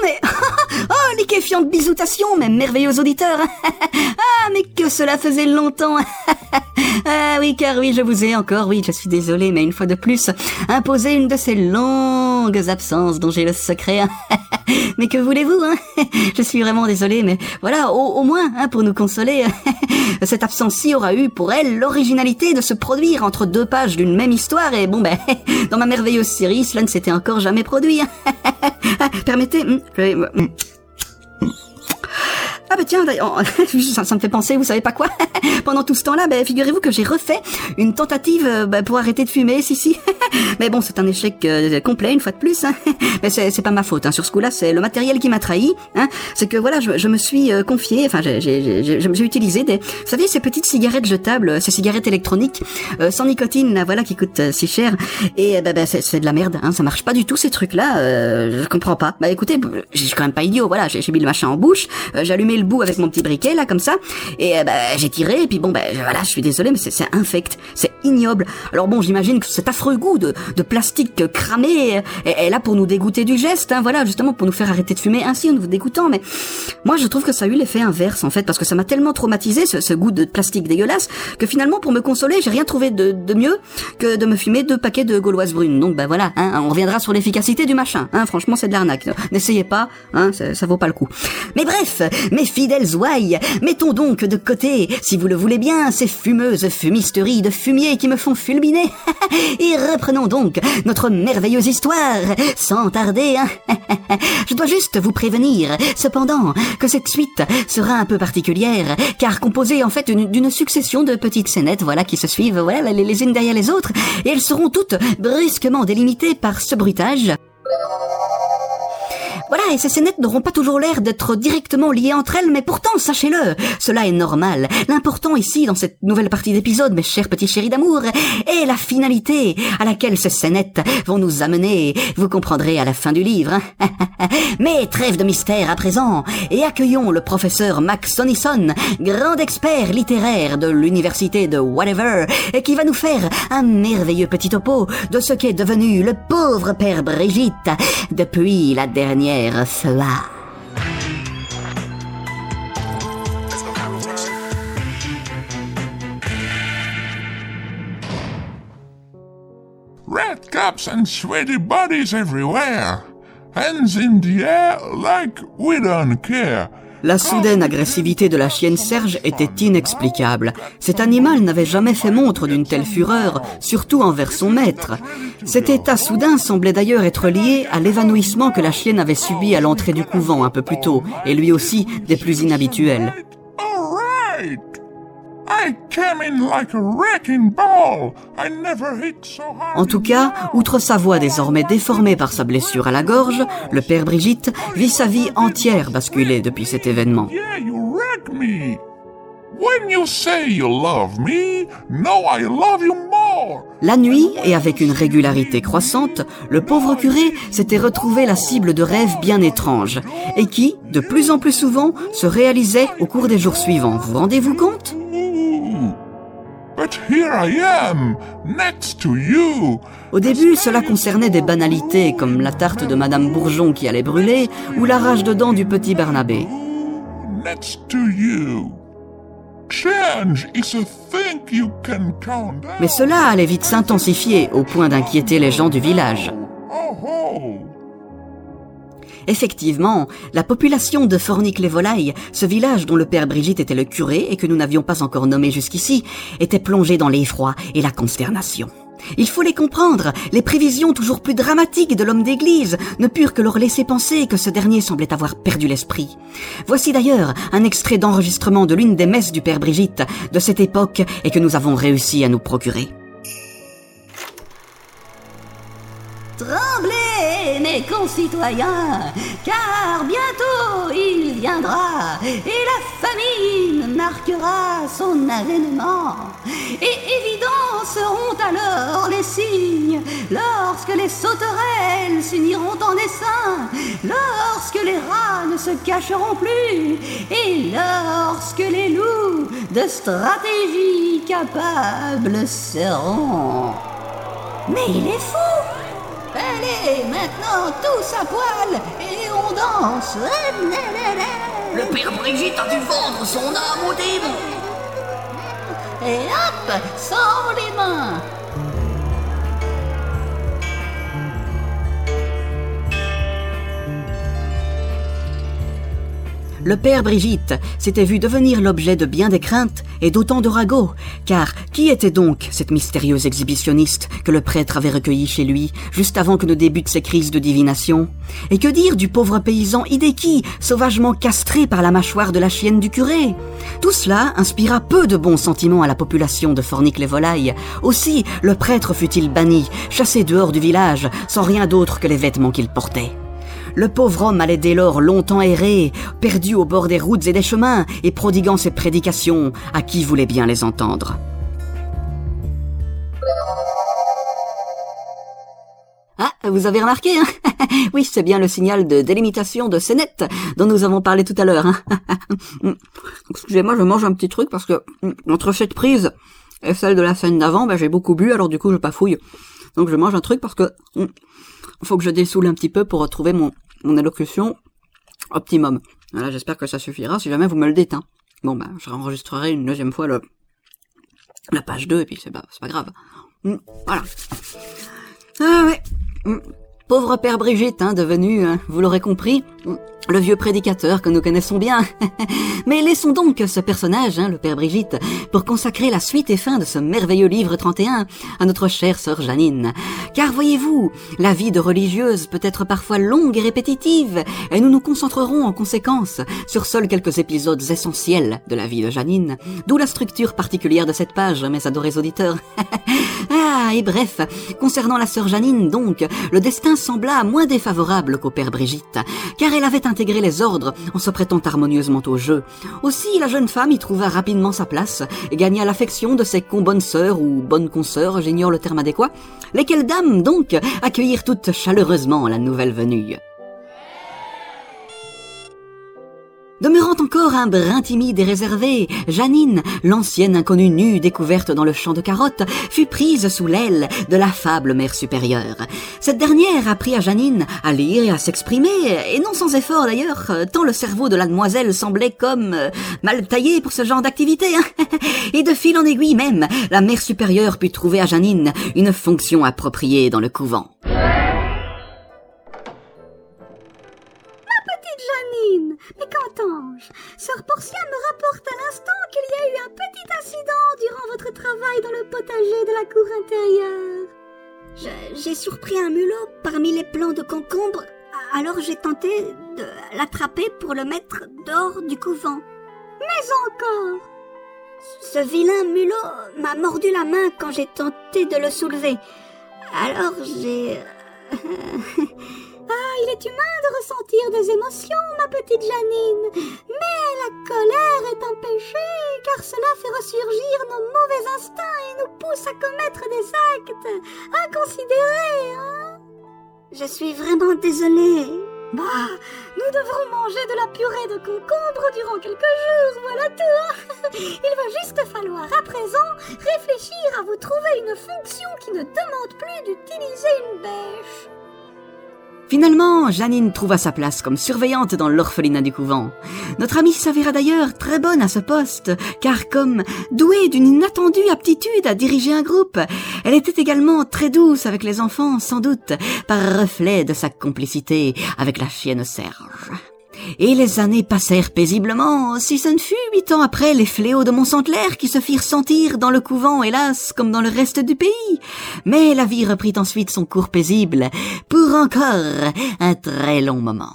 mais... Oh, les quéfiantes bisoutations, mes merveilleux auditeurs. Ah, mais que cela faisait longtemps. Ah oui, car oui, je vous ai encore, oui, je suis désolé, mais une fois de plus, imposé une de ces longues absences dont j'ai le secret. Mais que voulez-vous, hein? Je suis vraiment désolé, mais voilà, au moins, hein, pour nous consoler, cette absence-ci aura eu pour elle l'originalité de se produire entre deux pages d'une même histoire, et bon, dans ma merveilleuse série, cela ne s'était encore jamais produit. Permettez... Ah bah tiens, ça me fait penser, vous savez pas quoi? Pendant tout ce temps-là, figurez-vous que j'ai refait une tentative pour arrêter de fumer, si. Mais bon, c'est un échec complet, une fois de plus. Hein. Mais c'est pas ma faute, hein. Sur ce coup-là, c'est le matériel qui m'a trahi. Hein. C'est que voilà, je me suis confié, enfin, j'ai utilisé des, vous savez, ces petites cigarettes jetables, ces cigarettes électroniques, sans nicotine, là, voilà, qui coûtent si cher. Et c'est de la merde, hein. Ça marche pas du tout, ces trucs-là. Je comprends pas. Écoutez, je suis quand même pas idiot, voilà, j'ai mis le machin en bouche, j'ai allumé le bout avec mon petit briquet là comme ça et j'ai tiré et puis voilà, je suis désolé mais c'est infect, c'est ignoble. Alors bon, j'imagine que cet affreux goût de plastique cramé est là pour nous dégoûter du geste, hein, voilà, justement pour nous faire arrêter de fumer ainsi en nous dégoûtant, mais moi je trouve que ça a eu l'effet inverse en fait, parce que ça m'a tellement traumatisé ce goût de plastique dégueulasse que finalement pour me consoler, j'ai rien trouvé de mieux que de me fumer 2 paquets de gauloises brunes. Donc voilà, hein, on reviendra sur l'efficacité du machin, hein, franchement c'est de l'arnaque. N'essayez pas, hein, ça vaut pas le coup. Mais bref, mes fidèles ouailles, mettons donc de côté, si vous le voulez bien, ces fumeuses fumisteries de fumier qui me font fulminer, et reprenons donc notre merveilleuse histoire, sans tarder. Hein. Je dois juste vous prévenir, cependant, que cette suite sera un peu particulière, car composée en fait d'une succession de petites scénettes, voilà, qui se suivent, voilà, les unes derrière les autres, et elles seront toutes brusquement délimitées par ce bruitage. Voilà, et ces scénettes n'auront pas toujours l'air d'être directement liées entre elles, mais pourtant, sachez-le, cela est normal. L'important ici, dans cette nouvelle partie d'épisode, mes chers petits chéris d'amour, est la finalité à laquelle ces scénettes vont nous amener. Vous comprendrez à la fin du livre. Hein. Mais trêve de mystère à présent, et accueillons le professeur Max Sonison, grand expert littéraire de l'université de Whatever, qui va nous faire un merveilleux petit topo de ce qu'est devenu le pauvre père Brigitte depuis la dernière fois. Red caps and sweaty bodies everywhere. Hands in the air like we don't care. La soudaine agressivité de la chienne Serge était inexplicable. Cet animal n'avait jamais fait montre d'une telle fureur, surtout envers son maître. Cet état soudain semblait d'ailleurs être lié à l'évanouissement que la chienne avait subi à l'entrée du couvent un peu plus tôt, et lui aussi des plus inhabituels. En tout cas, outre sa voix désormais déformée par sa blessure à la gorge, le père Brigitte vit sa vie entière basculer depuis cet événement. La nuit, et avec une régularité croissante, le pauvre curé s'était retrouvé la cible de rêves bien étranges, et qui, de plus en plus souvent, se réalisaient au cours des jours suivants. Vous rendez-vous compte ? But here I am, next to you. Au début, cela concernait des banalités comme la tarte de Madame Bourgeon qui allait brûler ou la rage de dents du petit Barnabé. Next to you. Change is a thing you can count out. Mais cela allait vite s'intensifier au point d'inquiéter les gens du village. Effectivement, la population de Fornic-les-Volailles, ce village dont le père Brigitte était le curé et que nous n'avions pas encore nommé jusqu'ici, était plongée dans l'effroi et la consternation. Il faut les comprendre, les prévisions toujours plus dramatiques de l'homme d'église ne purent que leur laisser penser que ce dernier semblait avoir perdu l'esprit. Voici d'ailleurs un extrait d'enregistrement de l'une des messes du père Brigitte de cette époque et que nous avons réussi à nous procurer. Tremblez, mes concitoyens, car bientôt il viendra, et la famine marquera son avènement. Et évidents seront alors les signes, lorsque les sauterelles s'uniront en essaim, lorsque les rats ne se cacheront plus, et lorsque les loups de stratégie capables seront. Mais il est fou! Allez, maintenant tous à poil et on danse. Le père Brigitte a dû vendre son âme au démon. Et hop, sans les mains. Le père Brigitte s'était vu devenir l'objet de bien des craintes et d'autant de ragots, car qui était donc cette mystérieuse exhibitionniste que le prêtre avait recueillie chez lui, juste avant que ne débutent ses crises de divination? Et que dire du pauvre paysan Hideki, sauvagement castré par la mâchoire de la chienne du curé? Tout cela inspira peu de bons sentiments à la population de Fornic-les-Volailles. Aussi, le prêtre fut-il banni, chassé dehors du village, sans rien d'autre que les vêtements qu'il portait. Le pauvre homme allait dès lors longtemps errer, perdu au bord des routes et des chemins, et prodiguant ses prédications à qui voulait bien les entendre. Ah, vous avez remarqué, hein? Oui, c'est bien le signal de délimitation de Sénet dont nous avons parlé tout à l'heure. Hein? Excusez-moi, je mange un petit truc parce que entre cette prise et celle de la scène d'avant, j'ai beaucoup bu, alors du coup je bafouille. Donc je mange un truc parce que faut que je dessoule un petit peu pour retrouver mon élocution optimum. Voilà, j'espère que ça suffira si jamais vous me le dites. Hein. Bon, je réenregistrerai une deuxième fois la page 2 et puis c'est pas grave. Voilà. Ah ouais. Pauvre père Brigitte, devenu, vous l'aurez compris, le vieux prédicateur que nous connaissons bien. Mais laissons donc ce personnage, le père Brigitte, pour consacrer la suite et fin de ce merveilleux livre 31 à notre chère sœur Janine. Car voyez-vous, la vie de religieuse peut être parfois longue et répétitive, et nous nous concentrerons en conséquence sur seuls quelques épisodes essentiels de la vie de Janine, d'où la structure particulière de cette page, mes adorés auditeurs. Ah, et bref, concernant la sœur Janine donc, le destin sembla moins défavorable qu'au père Brigitte, car elle avait intégré les ordres en se prêtant harmonieusement au jeu. Aussi, la jeune femme y trouva rapidement sa place et gagna l'affection de ses bonnes sœurs ou bonnes consœurs, j'ignore le terme adéquat, lesquelles dames donc accueillirent toutes chaleureusement la nouvelle venue. Demeurant encore un brin timide et réservé, Janine, l'ancienne inconnue nue découverte dans le champ de carottes, fut prise sous l'aile de l'affable mère supérieure. Cette dernière apprit à Janine à lire et à s'exprimer, et non sans effort d'ailleurs, tant le cerveau de la demoiselle semblait comme mal taillé pour ce genre d'activité. Et de fil en aiguille même, la mère supérieure put trouver à Janine une fonction appropriée dans le couvent. Janine, mais qu'entends-je? Sœur Portia me rapporte à l'instant qu'il y a eu un petit incident durant votre travail dans le potager de la cour intérieure. J'ai surpris un mulot parmi les plants de concombre, alors j'ai tenté de l'attraper pour le mettre dehors du couvent. Mais encore? Ce vilain mulot m'a mordu la main quand j'ai tenté de le soulever. Alors j'ai... Ah, il est humain de ressentir des émotions, ma petite Janine. Mais la colère est un péché, car cela fait ressurgir nos mauvais instincts et nous pousse à commettre des actes inconsidérés, hein? Je suis vraiment désolée. Nous devrons manger de la purée de concombre durant quelques jours, voilà tout, hein? Il va juste falloir à présent réfléchir à vous trouver une fonction qui ne demande plus d'utiliser une bêche. Finalement, Janine trouva sa place comme surveillante dans l'orphelinat du couvent. Notre amie s'avéra d'ailleurs très bonne à ce poste, car comme douée d'une inattendue aptitude à diriger un groupe, elle était également très douce avec les enfants, sans doute, par reflet de sa complicité avec la chienne Serge. Et les années passèrent paisiblement, si ce ne fut 8 ans après les fléaux de Mont-Saint-Clair qui se firent sentir dans le couvent, hélas, comme dans le reste du pays. Mais la vie reprit ensuite son cours paisible, pour encore un très long moment.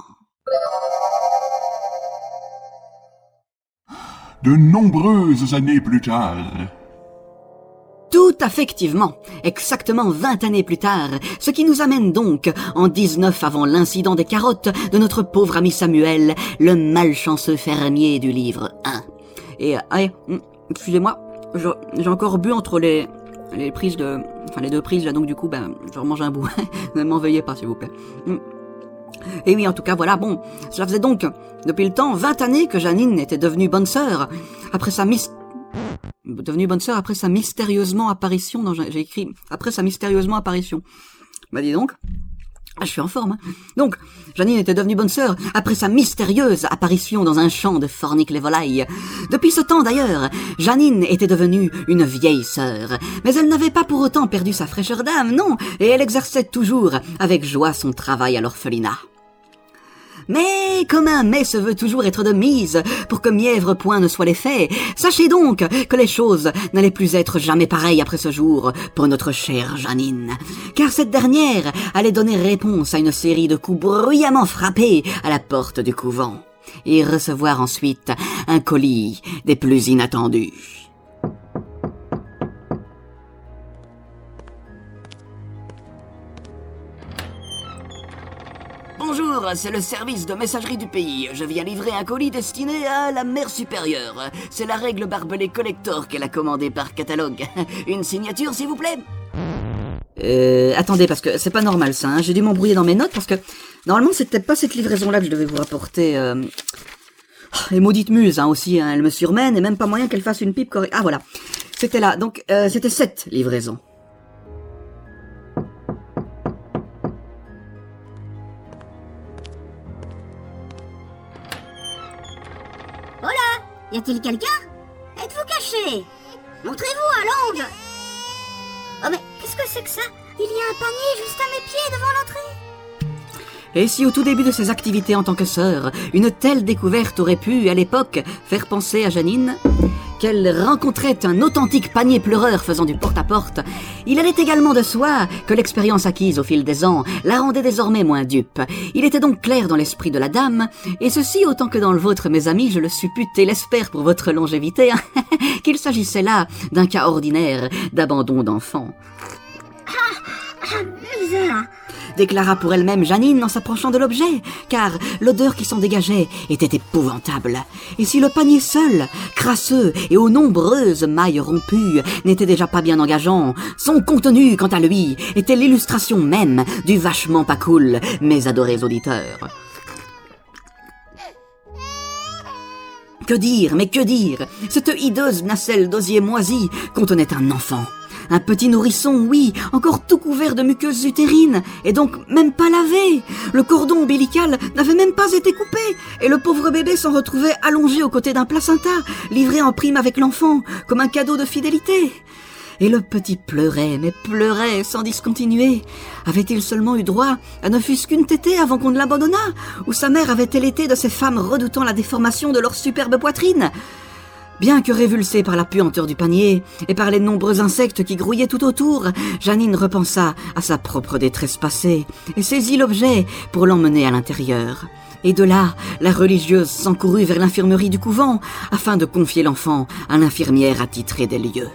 De nombreuses années plus tard... Tout affectivement, exactement 20 années plus tard, ce qui nous amène donc en 19 avant l'incident des carottes de notre pauvre ami Samuel, le malchanceux fermier du livre 1. Et, excusez-moi, j'ai encore bu entre les prises de... Enfin, les deux prises, là, donc du coup, je remange un bout. Ne m'en veuillez pas, s'il vous plaît. Et oui, en tout cas, voilà, cela faisait donc, depuis le temps, 20 années que Janine était devenue bonne sœur, après sa mystérieusement apparition. Non, j'ai écrit après sa mystérieusement apparition. Dis donc. Ah, je suis en forme, hein. Donc, Janine était devenue bonne sœur après sa mystérieuse apparition dans un champ de Fornic-les-Volailles. Depuis ce temps, d'ailleurs, Janine était devenue une vieille sœur. Mais elle n'avait pas pour autant perdu sa fraîcheur d'âme, non, et elle exerçait toujours avec joie son travail à l'orphelinat. Mais comme un mets se veut toujours être de mise pour que mièvre point ne soit l'effet, sachez donc que les choses n'allaient plus être jamais pareilles après ce jour pour notre chère Janine, car cette dernière allait donner réponse à une série de coups bruyamment frappés à la porte du couvent, et recevoir ensuite un colis des plus inattendus. Bonjour, c'est le service de messagerie du pays. Je viens livrer un colis destiné à la mère supérieure. C'est la règle barbelée collector qu'elle a commandée par catalogue. Une signature, s'il vous plaît? Attendez, parce que c'est pas normal ça, hein. J'ai dû m'embrouiller dans mes notes parce que normalement c'était pas cette livraison-là que je devais vous rapporter. Et maudite muse, hein, aussi, hein, elle me surmène et même pas moyen qu'elle fasse une pipe correcte. Ah voilà, c'était là. Donc c'était cette livraison. Y a-t-il quelqu'un? Êtes-vous caché? Montrez-vous à l'angle. Oh mais qu'est-ce que c'est que ça? Il y a un panier juste à mes pieds devant l'entrée. Et si au tout début de ses activités en tant que sœur, une telle découverte aurait pu, à l'époque, faire penser à Janine qu'elle rencontrait un authentique panier pleureur faisant du porte-à-porte, il allait également de soi que l'expérience acquise au fil des ans la rendait désormais moins dupe. Il était donc clair dans l'esprit de la dame, et ceci autant que dans le vôtre, mes amis, je le suppute et l'espère pour votre longévité, qu'il s'agissait là d'un cas ordinaire d'abandon d'enfant. Misère. Déclara pour elle-même Janine en s'approchant de l'objet, car l'odeur qui s'en dégageait était épouvantable. Et si le panier seul, crasseux et aux nombreuses mailles rompues, n'était déjà pas bien engageant, son contenu, quant à lui, était l'illustration même du vachement pas cool, mes adorés auditeurs. Que dire, mais que dire? Cette hideuse nacelle d'osier moisi contenait un enfant. Un petit nourrisson, oui, encore tout couvert de muqueuses utérines, et donc même pas lavé. Le cordon ombilical n'avait même pas été coupé, et le pauvre bébé s'en retrouvait allongé aux côtés d'un placenta, livré en prime avec l'enfant, comme un cadeau de fidélité. Et le petit pleurait, mais pleurait sans discontinuer. Avait-il seulement eu droit à ne fût-ce qu'une tétée avant qu'on ne l'abandonnât, ou sa mère avait-elle été de ces femmes redoutant la déformation de leur superbe poitrine? Bien que révulsée par la puanteur du panier et par les nombreux insectes qui grouillaient tout autour, Janine repensa à sa propre détresse passée et saisit l'objet pour l'emmener à l'intérieur. Et de là, la religieuse s'encourut vers l'infirmerie du couvent afin de confier l'enfant à l'infirmière attitrée des lieux.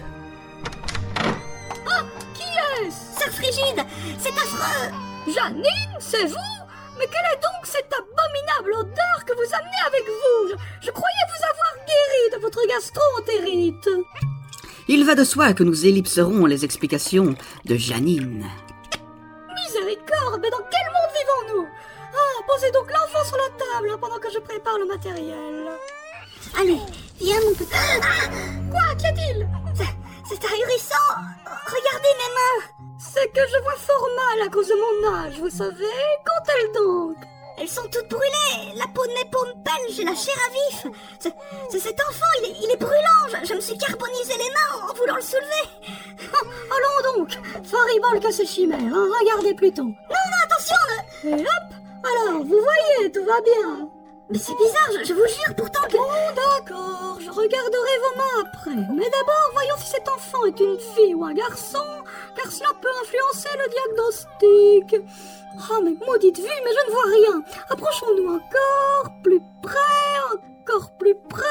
Oh, qui est-ce? Sœur Frigide, c'est affreux. Janine, c'est vous? Mais quelle est donc cette abominable odeur que vous amenez avec vous? Je croyais vous avoir guéri de votre gastro-entérite. Il va de soi que nous ellipserons les explications de Janine. Miséricorde, mais dans quel monde vivons-nous? Ah, posez donc l'enfant sur la table pendant que je prépare le matériel. Allez, viens mon petit... Quoi? Qu'y a-t-il? C'est ahurissant. Regardez mes mains. C'est que je vois fort mal à cause de mon âge, vous savez. Qu'ont-elles donc? Elles sont toutes brûlées. La peau de mes paumes pèle, j'ai la chair à vif. C'est cet enfant, il est brûlant. Je me suis carbonisé les mains en voulant le soulever. Allons donc. Faribole que ces chimères, hein. Regardez plutôt. Non, attention. Et hop. Alors, vous voyez, tout va bien. Mais c'est bizarre, je vous jure pourtant que... Bon, d'accord, je regarderai vos mains après. Mais d'abord, voyons si cet enfant est une fille ou un garçon, car cela peut influencer le diagnostic. Ah, mais maudite vue, mais je ne vois rien. Approchons-nous encore, plus près, encore plus près.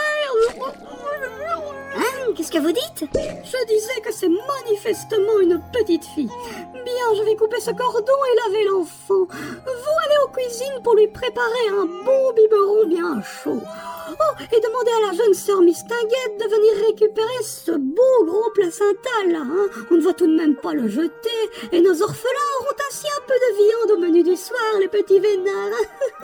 Hein? Qu'est-ce que vous dites? Je disais que c'est manifestement une petite fille. Bien, je vais couper ce cordon et laver l'enfant. Vous allez aux cuisines pour lui préparer un bon biberon bien chaud. Oh, et demandez à la jeune sœur Mistinguette de venir récupérer ce beau gros placenta-là. Hein. On ne va tout de même pas le jeter. Et nos orphelins auront ainsi un peu de viande au menu du soir, les petits vénards.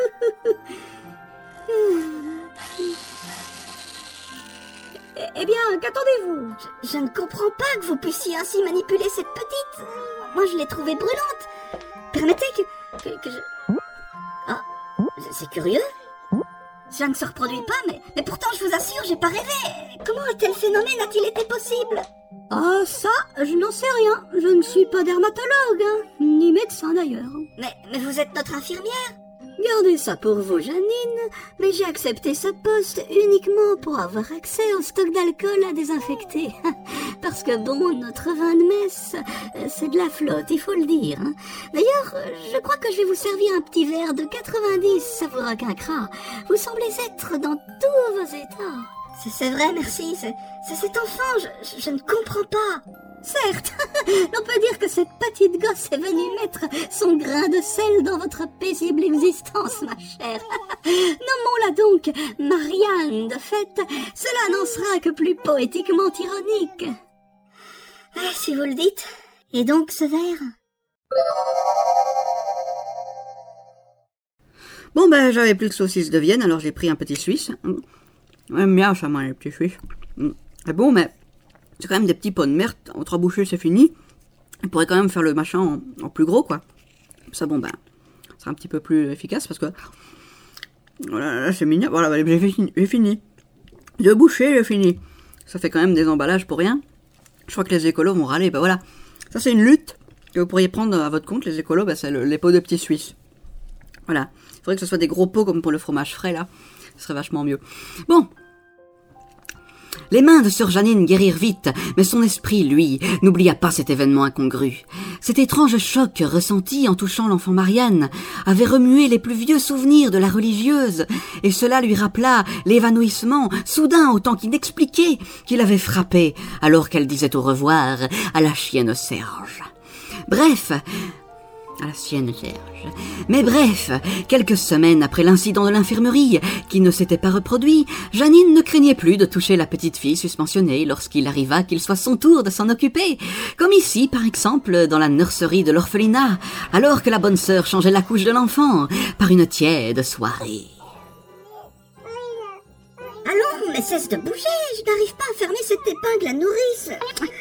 Eh bien, qu'attendez-vous? Je ne comprends pas que vous puissiez ainsi manipuler cette petite. Moi, je l'ai trouvée brûlante. Permettez que je... Ah, c'est curieux. Cela ne se reproduit pas, mais pourtant, je vous assure, j'ai pas rêvé. Comment un tel phénomène a-t-il été possible? Ah, ça, je n'en sais rien. Je ne suis pas dermatologue, hein, ni médecin d'ailleurs. Mais vous êtes notre infirmière? Gardez ça pour vous, Janine, mais j'ai accepté ce poste uniquement pour avoir accès au stock d'alcool à désinfecter. Parce que bon, notre vin de messe, c'est de la flotte, il faut le dire. Hein. D'ailleurs, je crois que je vais vous servir un petit verre de 90, ça vous raquinquera. Vous semblez être dans tous vos états. C'est vrai, merci. C'est cet enfant, je ne comprends pas. Certes, on peut dire que cette petite gosse est venue mettre son grain de sel dans votre paisible existence, ma chère. Nommons-la donc Marianne, de fait, cela n'en sera que plus poétiquement ironique. Ah, si vous le dites. Et donc ce verre? Bon, ben, j'avais plus de saucisses de Vienne, alors j'ai pris un petit Suisse. J'aime bien ça, moi, les petits Suisses. C'est bon, mais c'est quand même des petits pots de merde. En 3 bouchées, c'est fini. On pourrait quand même faire le machin en plus gros, quoi. Ça, bon, ben, ça sera un petit peu plus efficace, parce que... Voilà, là, c'est mignon. Voilà, j'ai fini. 2 bouchées, j'ai fini. Ça fait quand même des emballages pour rien. Je crois que les écolos vont râler. Ben voilà. Ça, c'est une lutte que vous pourriez prendre à votre compte, les écolos. Ben, c'est les pots de petits Suisses. Voilà. Il faudrait que ce soit des gros pots comme pour le fromage frais, là. Ce serait vachement mieux. Bon. Les mains de sœur Janine guérirent vite, mais son esprit, lui, n'oublia pas cet événement incongru. Cet étrange choc ressenti en touchant l'enfant Marianne avait remué les plus vieux souvenirs de la religieuse, et cela lui rappela l'évanouissement, soudain autant qu'inexpliqué, qu'il avait frappé alors qu'elle disait au revoir à la chienne Serge. Bref... à la sienne, Serge. Mais bref, quelques semaines après l'incident de l'infirmerie, qui ne s'était pas reproduit, Janine ne craignait plus de toucher la petite fille susmentionnée lorsqu'il arriva qu'il soit son tour de s'en occuper, comme ici, par exemple, dans la nurserie de l'orphelinat, alors que la bonne sœur changeait la couche de l'enfant, par une tiède soirée. Allons, mais cesse de bouger, je n'arrive pas à fermer cette épingle à nourrice.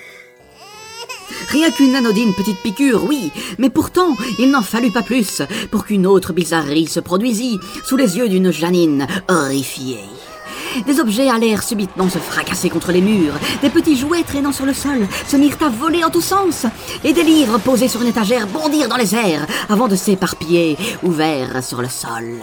Rien qu'une anodine petite piqûre, oui, mais pourtant, il n'en fallut pas plus pour qu'une autre bizarrerie se produisît sous les yeux d'une Janine horrifiée. Des objets allèrent subitement se fracasser contre les murs, des petits jouets traînant sur le sol se mirent à voler en tous sens, et des livres posés sur une étagère bondirent dans les airs avant de s'éparpiller, ouverts sur le sol.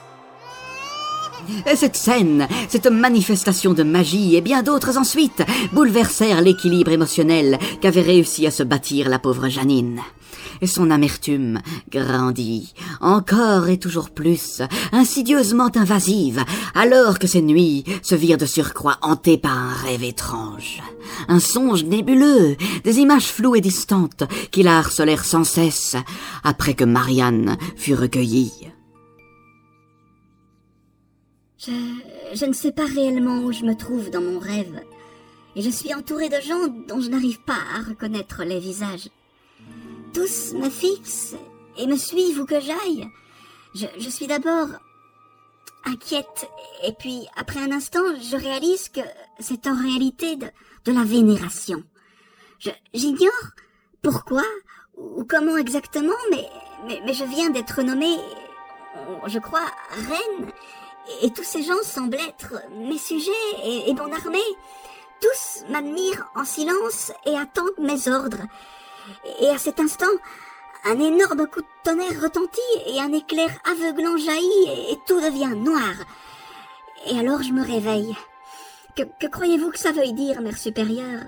Et cette scène, cette manifestation de magie et bien d'autres ensuite bouleversèrent l'équilibre émotionnel qu'avait réussi à se bâtir la pauvre Janine. Et son amertume grandit, encore et toujours plus, insidieusement invasive, alors que ses nuits se virent de surcroît hantées par un rêve étrange. Un songe nébuleux, des images floues et distantes qui la harcelèrent sans cesse, après que Marianne fut recueillie. Je ne sais pas réellement où je me trouve dans mon rêve, et je suis entourée de gens dont je n'arrive pas à reconnaître les visages. Tous me fixent et me suivent où que j'aille. Je suis d'abord inquiète, et puis après un instant, je réalise que c'est en réalité de la vénération. J'ignore pourquoi ou comment exactement, mais je viens d'être nommée, je crois, reine. Et tous ces gens semblent être mes sujets et mon armée. Tous m'admirent en silence et attendent mes ordres. Et à cet instant, un énorme coup de tonnerre retentit et un éclair aveuglant jaillit et tout devient noir. Et alors je me réveille. Que croyez-vous que ça veuille dire, mère supérieure?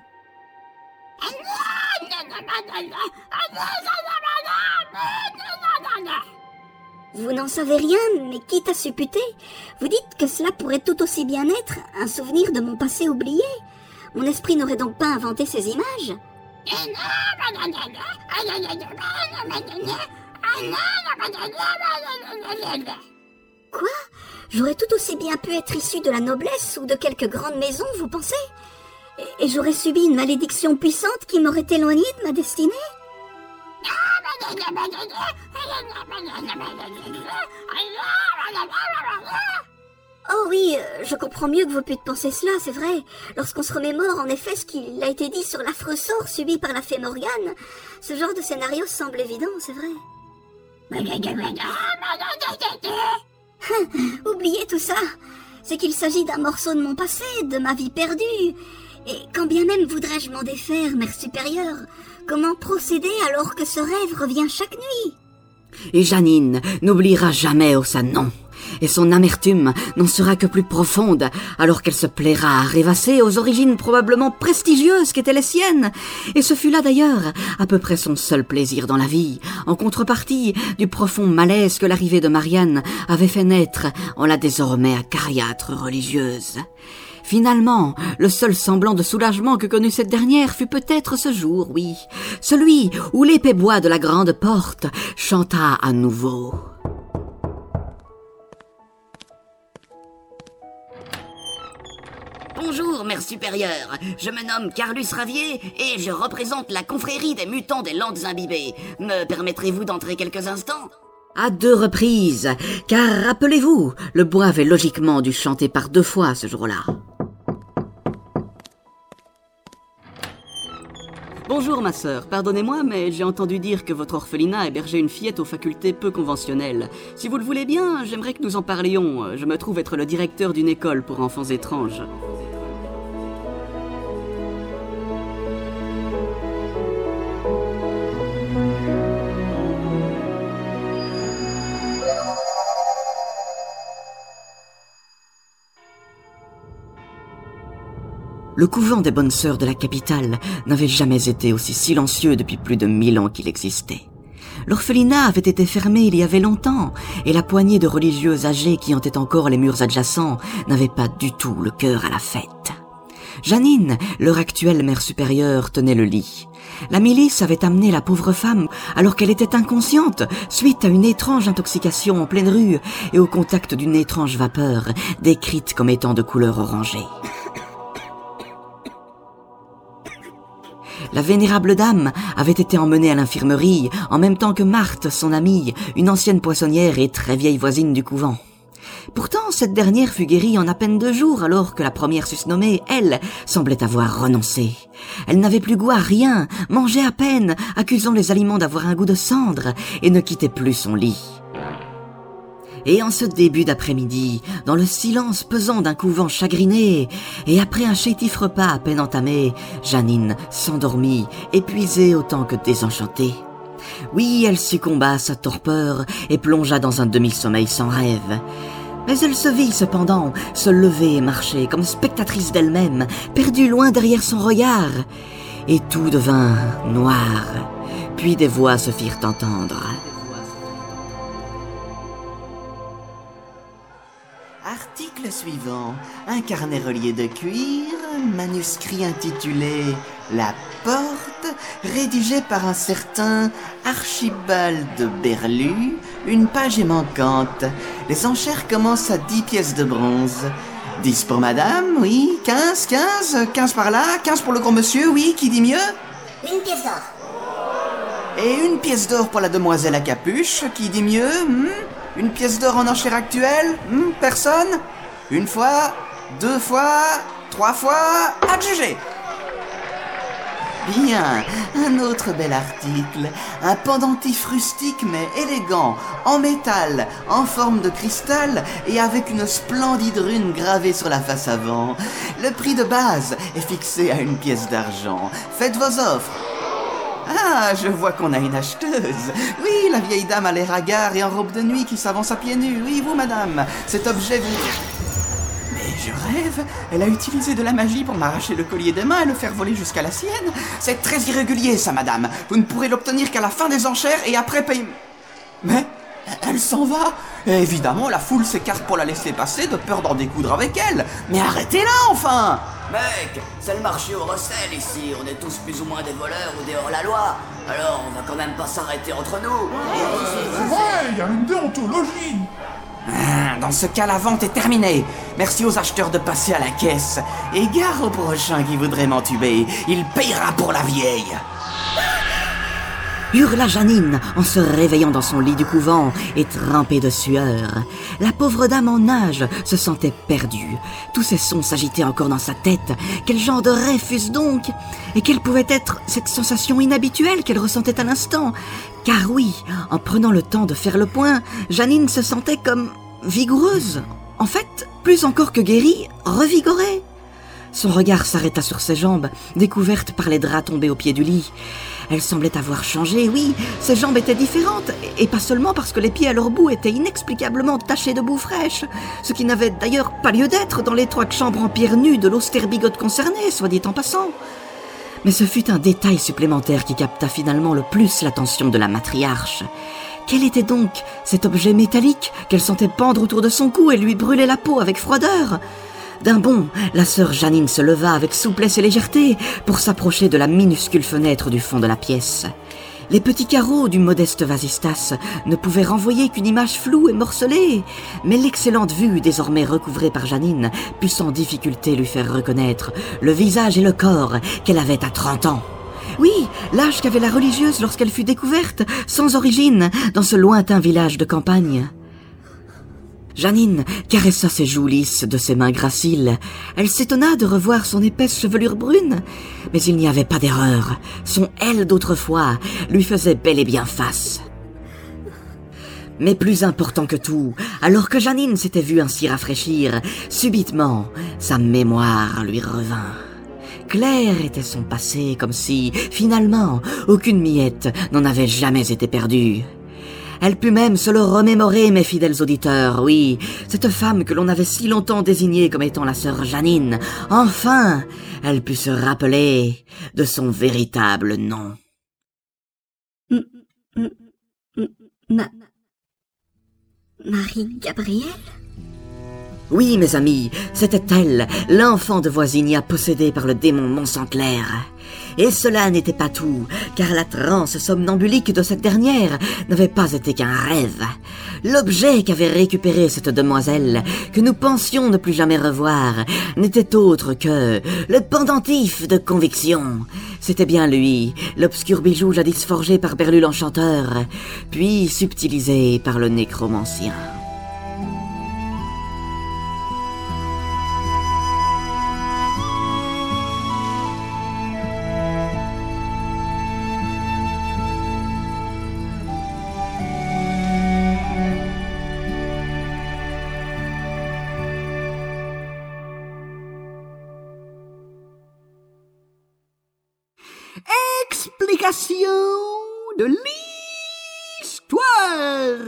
Vous n'en savez rien, mais quitte à supputer, vous dites que cela pourrait tout aussi bien être un souvenir de mon passé oublié. Mon esprit n'aurait donc pas inventé ces images. Quoi? J'aurais tout aussi bien pu être issue de la noblesse ou de quelque grande maison, vous pensez? Et j'aurais subi une malédiction puissante qui m'aurait éloignée de ma destinée? Oh oui, je comprends mieux que vous puissiez penser cela, c'est vrai. Lorsqu'on se remémore en effet ce qu'il a été dit sur l'affreux sort subi par la fée Morgane, ce genre de scénario semble évident, c'est vrai. Oubliez tout ça. C'est qu'il s'agit d'un morceau de mon passé, de ma vie perdue. Et quand bien même voudrais-je m'en défaire, mère supérieure, comment procéder alors que ce rêve revient chaque nuit? Et Janine n'oubliera jamais Osanon. Et son amertume n'en sera que plus profonde, alors qu'elle se plaira à rêvasser aux origines probablement prestigieuses qu'étaient les siennes. Et ce fut là d'ailleurs à peu près son seul plaisir dans la vie, en contrepartie du profond malaise que l'arrivée de Marianne avait fait naître en la désormais acariâtre religieuse. Finalement, le seul semblant de soulagement que connut cette dernière fut peut-être ce jour, oui, celui où l'épais bois de la grande porte chanta à nouveau. Bonjour, mère supérieure. Je me nomme Carlus Ravier et je représente la confrérie des mutants des Landes imbibées. Me permettrez-vous d'entrer quelques instants? À 2 reprises, car rappelez-vous, le bois avait logiquement dû chanter par 2 fois ce jour-là. Bonjour ma sœur, pardonnez-moi, mais j'ai entendu dire que votre orphelinat hébergeait une fillette aux facultés peu conventionnelles. Si vous le voulez bien, j'aimerais que nous en parlions. Je me trouve être le directeur d'une école pour enfants étranges. Le couvent des bonnes sœurs de la capitale n'avait jamais été aussi silencieux depuis plus de 1000 ans qu'il existait. L'orphelinat avait été fermé il y avait longtemps, et la poignée de religieuses âgées qui hantaient encore les murs adjacents n'avait pas du tout le cœur à la fête. Janine, leur actuelle mère supérieure, tenait le lit. La milice avait amené la pauvre femme alors qu'elle était inconsciente suite à une étrange intoxication en pleine rue et au contact d'une étrange vapeur décrite comme étant de couleur orangée. La vénérable dame avait été emmenée à l'infirmerie en même temps que Marthe, son amie, une ancienne poissonnière et très vieille voisine du couvent. Pourtant, cette dernière fut guérie en à peine 2 jours alors que la première susnommée, elle, semblait avoir renoncé. Elle n'avait plus goût à rien, mangeait à peine, accusant les aliments d'avoir un goût de cendre et ne quittait plus son lit. Et en ce début d'après-midi, dans le silence pesant d'un couvent chagriné, et après un chétif repas à peine entamé, Janine s'endormit, épuisée autant que désenchantée. Oui, elle succomba à sa torpeur et plongea dans un demi-sommeil sans rêve. Mais elle se vit cependant se lever et marcher comme spectatrice d'elle-même, perdue loin derrière son regard. Et tout devint noir, puis des voix se firent entendre. Article suivant. Un carnet relié de cuir, manuscrit intitulé « La Porte », rédigé par un certain Archibald Berlu, une page est manquante. Les enchères commencent à 10 pièces de bronze. 10 pour madame, oui, 15 par là, 15 pour le gros monsieur, oui, qui dit mieux? 1 pièce d'or. Et 1 pièce d'or pour la demoiselle à capuche, qui dit mieux? 1 pièce d'or en enchère actuelle? Personne? 1 fois, 2 fois, 3 fois, adjugé! Bien, un autre bel article, un pendentif rustique mais élégant, en métal, en forme de cristal et avec une splendide rune gravée sur la face avant. Le prix de base est fixé à 1 pièce d'argent. Faites vos offres. Ah, je vois qu'on a une acheteuse. Oui, la vieille dame à l'air hagard et en robe de nuit qui s'avance à pieds nus. Oui, vous, madame, cet objet vous... Mais je rêve. Elle a utilisé de la magie pour m'arracher le collier des mains et le faire voler jusqu'à la sienne. C'est très irrégulier, ça, madame. Vous ne pourrez l'obtenir qu'à la fin des enchères et après paye... Mais... elle s'en va. Et évidemment, la foule s'écarte pour la laisser passer de peur d'en découdre avec elle. Mais arrêtez-la, enfin! Mec, c'est le marché aux recels ici. On est tous plus ou moins des voleurs ou des hors-la-loi. Alors, on va quand même pas s'arrêter entre nous. Ouais, il y a une déontologie. Dans ce cas, la vente est terminée. Merci aux acheteurs de passer à la caisse. Et gare au prochain qui voudrait m'entuber. Il payera pour la vieille. hurla Janine en se réveillant dans son lit du couvent et trempée de sueur. La pauvre dame en nage se sentait perdue. Tous ces sons s'agitaient encore dans sa tête. Quel genre de rêve fût-ce donc? Et quelle pouvait être cette sensation inhabituelle qu'elle ressentait à l'instant? Car oui, en prenant le temps de faire le point, Janine se sentait comme vigoureuse. En fait, plus encore que guérie, revigorée. Son regard s'arrêta sur ses jambes, découvertes par les draps tombés au pied du lit. Elle semblait avoir changé, oui, ses jambes étaient différentes, et pas seulement parce que les pieds à leur bout étaient inexplicablement tachés de boue fraîche, ce qui n'avait d'ailleurs pas lieu d'être dans l'étroite chambre en pierre nue de l'Austerbigote concernée, soit dit en passant. Mais ce fut un détail supplémentaire qui capta finalement le plus l'attention de la matriarche. Quel était donc cet objet métallique qu'elle sentait pendre autour de son cou et lui brûler la peau avec froideur? D'un bond, la sœur Janine se leva avec souplesse et légèreté pour s'approcher de la minuscule fenêtre du fond de la pièce. Les petits carreaux du modeste vasistas ne pouvaient renvoyer qu'une image floue et morcelée, mais l'excellente vue désormais recouvrée par Janine put sans difficulté lui faire reconnaître le visage et le corps qu'elle avait à 30 ans. Oui, l'âge qu'avait la religieuse lorsqu'elle fut découverte, sans origine, dans ce lointain village de campagne. Janine caressa ses joues lisses de ses mains graciles. Elle s'étonna de revoir son épaisse chevelure brune. Mais il n'y avait pas d'erreur. Son elle d'autrefois lui faisait bel et bien face. Mais plus important que tout, alors que Janine s'était vue ainsi rafraîchir, subitement, sa mémoire lui revint. Clair était son passé, comme si, finalement, aucune miette n'en avait jamais été perdue. Elle put même se le remémorer, mes fidèles auditeurs, oui, cette femme que l'on avait si longtemps désignée comme étant la sœur Janine. Enfin, elle put se rappeler de son véritable nom. Marie-Gabrielle? Oui, mes amis, c'était elle, l'enfant de Voisinia possédée par le démon Mont-Saint-Clair. Et cela n'était pas tout, car la transe somnambulique de cette dernière n'avait pas été qu'un rêve. L'objet qu'avait récupéré cette demoiselle, que nous pensions ne plus jamais revoir, n'était autre que le pendentif de conviction. C'était bien lui, l'obscur bijou jadis forgé par Berlu l'Enchanteur, puis subtilisé par le nécromancien. Explication de l'histoire.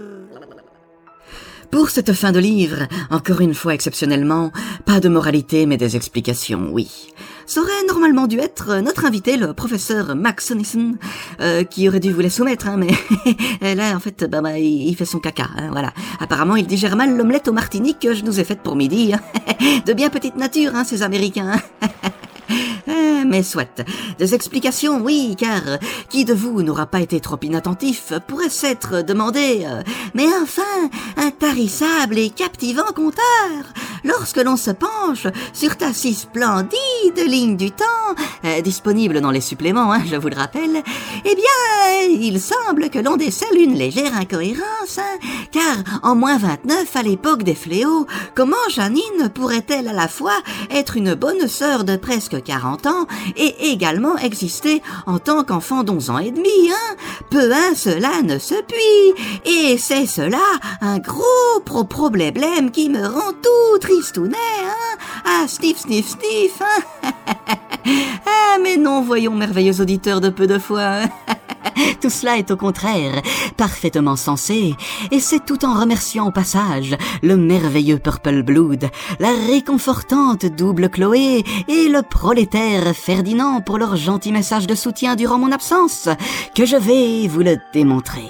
Pour cette fin de livre, encore une fois exceptionnellement, pas de moralité mais des explications, oui. Ça aurait normalement dû être notre invité, le professeur Max Sonnisson, qui aurait dû vous les soumettre, hein, mais là, en fait, il fait son caca, hein, voilà. Apparemment, il digère mal l'omelette au Martinique que je nous ai faite pour midi. De bien petite nature, hein, ces Américains. Mais soit, des explications, oui, car qui de vous n'aura pas été trop inattentif pourrait s'être demandé mais enfin, un tarissable et captivant conteur, lorsque l'on se penche sur ta si splendide ligne du temps, disponible dans les suppléments, hein, je vous le rappelle, eh bien, il semble que l'on décèle une légère incohérence, hein, car en -29, à l'époque des fléaux, comment Janine pourrait-elle à la fois être une bonne sœur de presque 40 ans et également exister en tant qu'enfant d'11 ans et demi, hein? Peu cela ne se puit, et c'est cela un gros problème qui me rend tout tristounet, hein? Ah, sniff, hein? Ah, mais non, voyons, merveilleux auditeurs de peu de foi, hein? Tout cela est au contraire parfaitement sensé, et c'est tout en remerciant au passage le merveilleux Purple Blood, la réconfortante double Chloé et le prolétaire Ferdinand pour leur gentil message de soutien durant mon absence, que je vais vous le démontrer.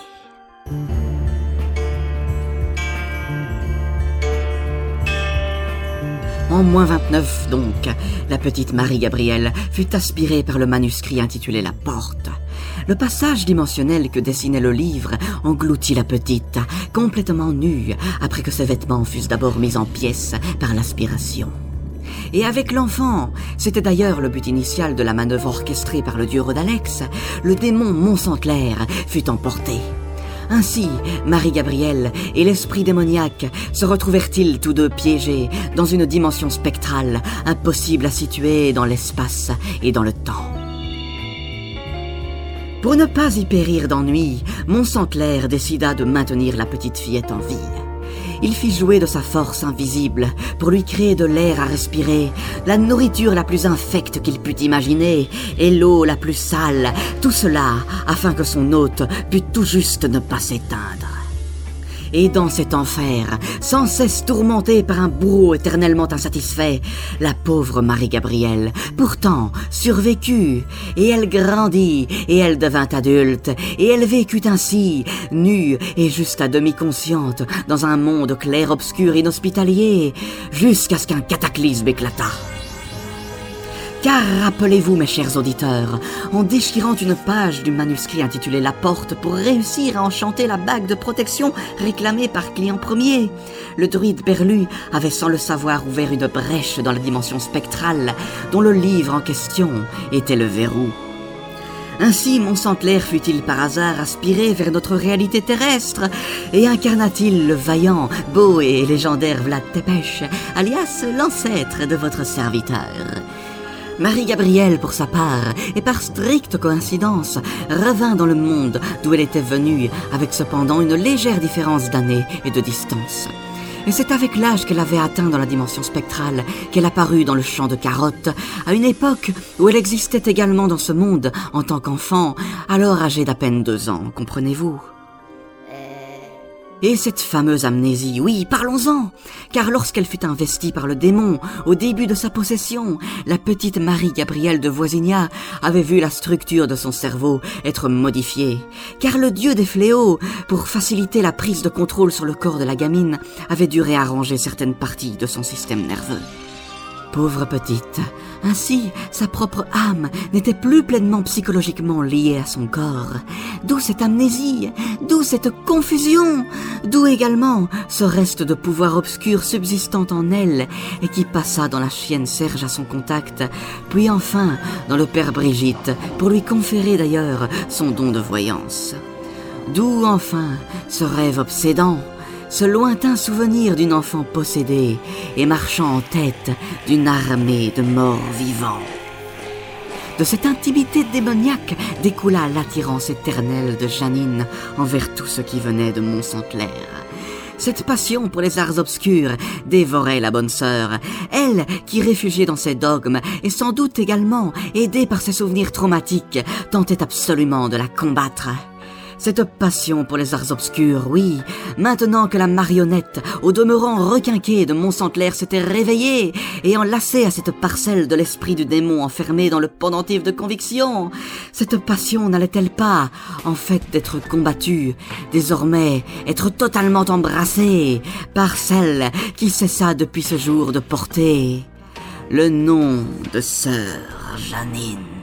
En -29 donc, la petite Marie-Gabrielle fut aspirée par le manuscrit intitulé La Porte. Le passage dimensionnel que dessinait le livre engloutit la petite, complètement nue, après que ses vêtements fussent d'abord mis en pièces par l'aspiration. Et avec l'enfant, c'était d'ailleurs le but initial de la manœuvre orchestrée par le dieu Rodalex, le démon Mont-Saint-Clair fut emporté. Ainsi, Marie-Gabrielle et l'esprit démoniaque se retrouvèrent-ils tous deux piégés dans une dimension spectrale, impossible à situer dans l'espace et dans le temps. Pour ne pas y périr d'ennui, Mont-Saint-Clair décida de maintenir la petite fillette en vie. Il fit jouer de sa force invisible pour lui créer de l'air à respirer, la nourriture la plus infecte qu'il pût imaginer et l'eau la plus sale, tout cela afin que son hôte pût tout juste ne pas s'éteindre. Et dans cet enfer, sans cesse tourmentée par un bourreau éternellement insatisfait, la pauvre Marie-Gabrielle, pourtant, survécut, et elle grandit, et elle devint adulte, et elle vécut ainsi, nue et juste à demi consciente, dans un monde clair-obscur inhospitalier, jusqu'à ce qu'un cataclysme éclata. Car rappelez-vous, mes chers auditeurs, en déchirant une page du manuscrit intitulé La Porte pour réussir à enchanter la bague de protection réclamée par client premier, le druide Berlu avait sans le savoir ouvert une brèche dans la dimension spectrale dont le livre en question était le verrou. Ainsi Mont-Saint-Clair fut-il par hasard aspiré vers notre réalité terrestre et incarna-t-il le vaillant, beau et légendaire Vlad Tepes, alias l'ancêtre de votre serviteur. Marie-Gabrielle, pour sa part, et par stricte coïncidence, revint dans le monde d'où elle était venue, avec cependant une légère différence d'années et de distance. Et c'est avec l'âge qu'elle avait atteint dans la dimension spectrale qu'elle apparut dans le champ de carottes, à une époque où elle existait également dans ce monde en tant qu'enfant, alors âgée d'à peine 2 ans, comprenez-vous ? Et cette fameuse amnésie, oui, parlons-en, car lorsqu'elle fut investie par le démon, au début de sa possession, la petite Marie-Gabrielle de Voisignat avait vu la structure de son cerveau être modifiée, car le dieu des fléaux, pour faciliter la prise de contrôle sur le corps de la gamine, avait dû réarranger certaines parties de son système nerveux. Pauvre petite, ainsi sa propre âme n'était plus pleinement psychologiquement liée à son corps. D'où cette amnésie, d'où cette confusion, d'où également ce reste de pouvoir obscur subsistant en elle et qui passa dans la chienne Serge à son contact, puis enfin dans le père Brigitte pour lui conférer d'ailleurs son don de voyance. D'où enfin ce rêve obsédant, ce lointain souvenir d'une enfant possédée et marchant en tête d'une armée de morts vivants. De cette intimité démoniaque découla l'attirance éternelle de Janine envers tout ce qui venait de Mont-Saint-Clair. Cette passion pour les arts obscurs dévorait la bonne sœur, elle qui, réfugiée dans ses dogmes et sans doute également aidée par ses souvenirs traumatiques, tentait absolument de la combattre. Cette passion pour les arts obscurs, oui, maintenant que la marionnette, au demeurant requinquée de Mont-Saint-Clair, s'était réveillée et enlacée à cette parcelle de l'esprit du démon enfermé dans le pendentif de conviction, cette passion n'allait-elle pas, en fait d'être combattue, désormais être totalement embrassée par celle qui cessa depuis ce jour de porter le nom de sœur Janine?